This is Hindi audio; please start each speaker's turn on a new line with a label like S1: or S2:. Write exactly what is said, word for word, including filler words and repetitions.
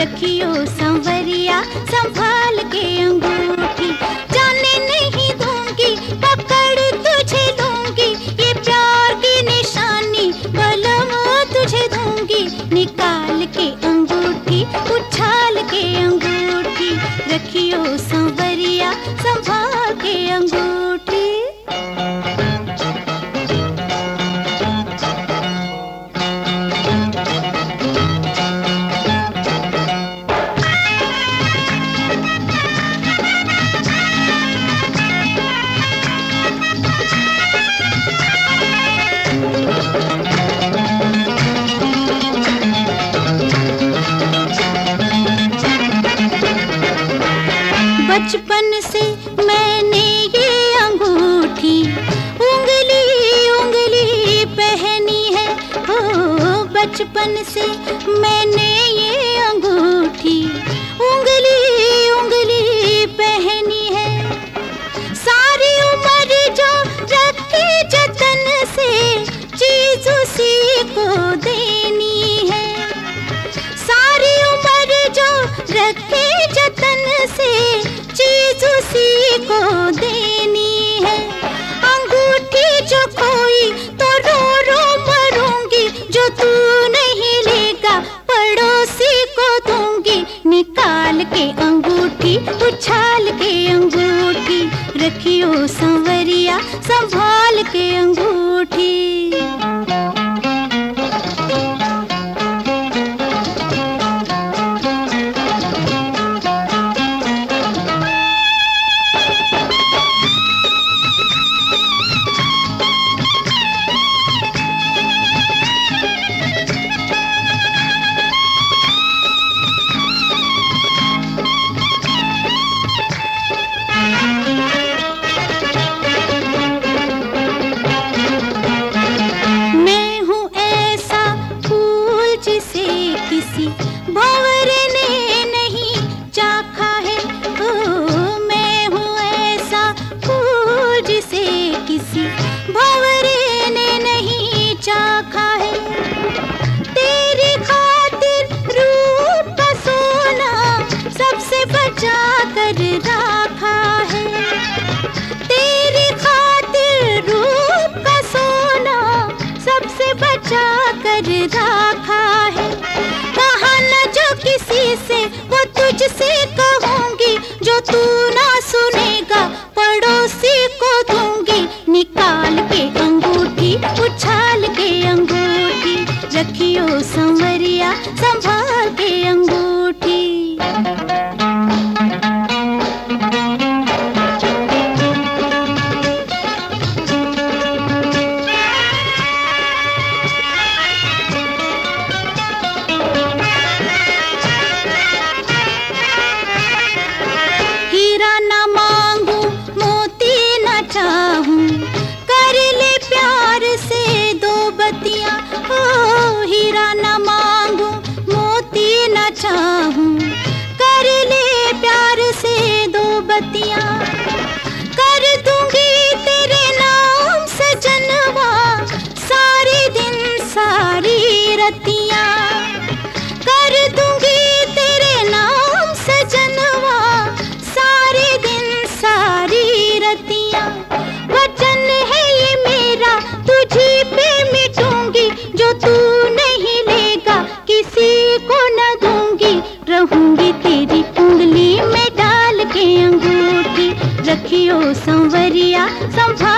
S1: रखियो संवरिया संभाल के अंगूठी। जाने नहीं दूंगी पकड़ तुझे लूंगी, ये प्यार की निशानी बलम तुझे दूंगी। निकाल के अंगूठी उछाल के अंगूठी, रखियो संवरिया संभाल के अंगूठी। बचपन से मैंने ये अंगूठी उंगली उंगली पहनी है, हो बचपन से मैंने ये अंगूठी उंगली उंगली पहनी है। सारी उम्र जो रखी जतन से चीज उसी को देनी है। सारी उम्र जो रखी जतन से चीज उसी को देनी है। अंगूठी जो खोई तो रो रो मरूंगी, जो तू नहीं लेगा पड़ोसी को दूंगी। निकाल के अंगूठी उछाल के अंगूठी, रखियो संवरिया संभाल के अंगूठी। किसी भंवर ने नहीं चाखा है, ओ मैं हूँ ऐसा फूल जिसे किसी भंवर ने नहीं चाखा है। तेरी खातिर रूप का सोना सबसे बचा कर रखा है। तेरी खातिर रूप का सोना सबसे बचा कर रखा है। किसी से वो तुझसे कहूंगी, जो तू ना सुनेगा पड़ोसी को दूंगी। निकाल के अंगूठी उछाल के अंगूठी, रखियो संवरिया संभाल के अंगूठी। कर ले प्यार से दो बत्तियां, ओ हीरा न मांगू मोती न चाहूं। कर ले प्यार से दो बत्तियां, कर दूंगी तेरे नाम सजनवा सारे दिन सारी रतियां। कर दूंगी तेरे नाम सजनवा सारे दिन सारी रतियां। वचन है ये मेरा तुझी पे मिटूंगी, जो तू नहीं लेगा किसी को न दूंगी। रहूंगी तेरी उंगली में डाल के अंगूठी, रखियो संवरिया संभाल